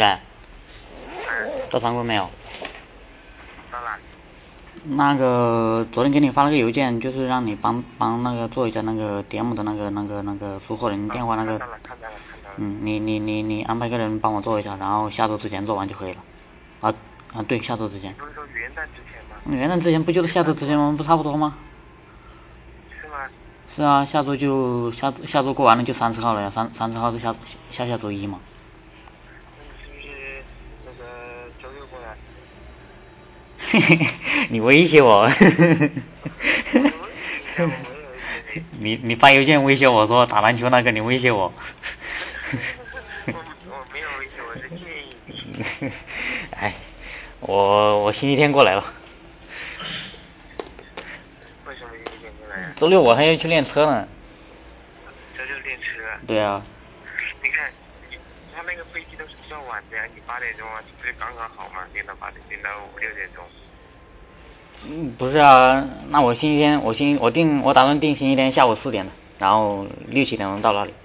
噻？ 嗯， 到仓库没有？ 到了。 那个昨天给你发了个邮件，就是让你帮那个做一下那个点姆的那个出货人电话那个。 看到了。 你安排个人帮我做一下，然后下周之前做完就可以了。对，下周之前。 你不是说元旦之前吗？ 元旦之前不就是下周之前吗？不差不多吗？ 是吗？ 是啊，下周就下周过完了就30号了呀，30号是下周一嘛。 那你是不是那个周六过来？ 你威胁我。 我威胁你一下，我没有威胁你。你发邮件威胁我说打篮球那个，你威胁我。 我没有威胁，我是建议你。 哎，我星期天过来了。 为什么星期天过来呀？ 周六我还要去练车呢。 周六练车。 对啊。 你看，他那个飞机都是比较晚的呀，你8点钟啊，不是刚刚好吗？练到8点，练到5、6点钟。 不是啊，那我星期天我打算定星期天下午4点的，然后6、7点钟到那里。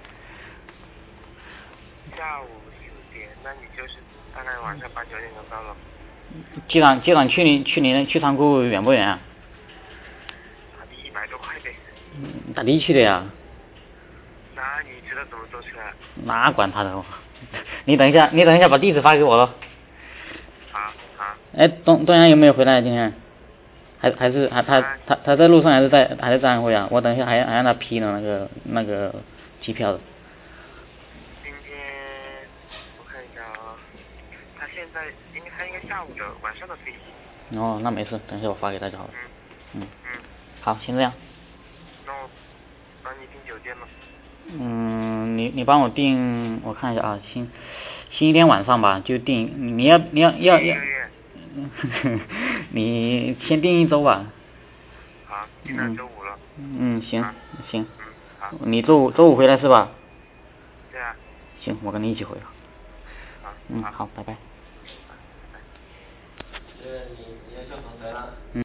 下午4点，那你就是大概晚上8、9点钟到了。 机场去仓库远不远啊？ 打的100多块的。 打的去的呀。 那你知道怎么坐车？ 那管他的，你等一下把地址发给我了。 好。 哎，东阳有没有回来今天？还是他在路上还是在安徽啊？我等一下还让他批呢那个机票的。 今天我看一下啊，他现在应该下午的晚上的飞机。 哦，那没事，等一下我发给他就好了。 嗯。 好，先这样。 那我帮你订酒店吗？ 你帮我订，我看一下啊，星期天晚上吧，就订。你要 1个月。 你先订1周吧。 好，订到周五了。 行。 好。 你周五回来是吧？ 对啊。 行，我跟你一起回了。 好。 好，拜拜。 拜拜。 你要叫房车了。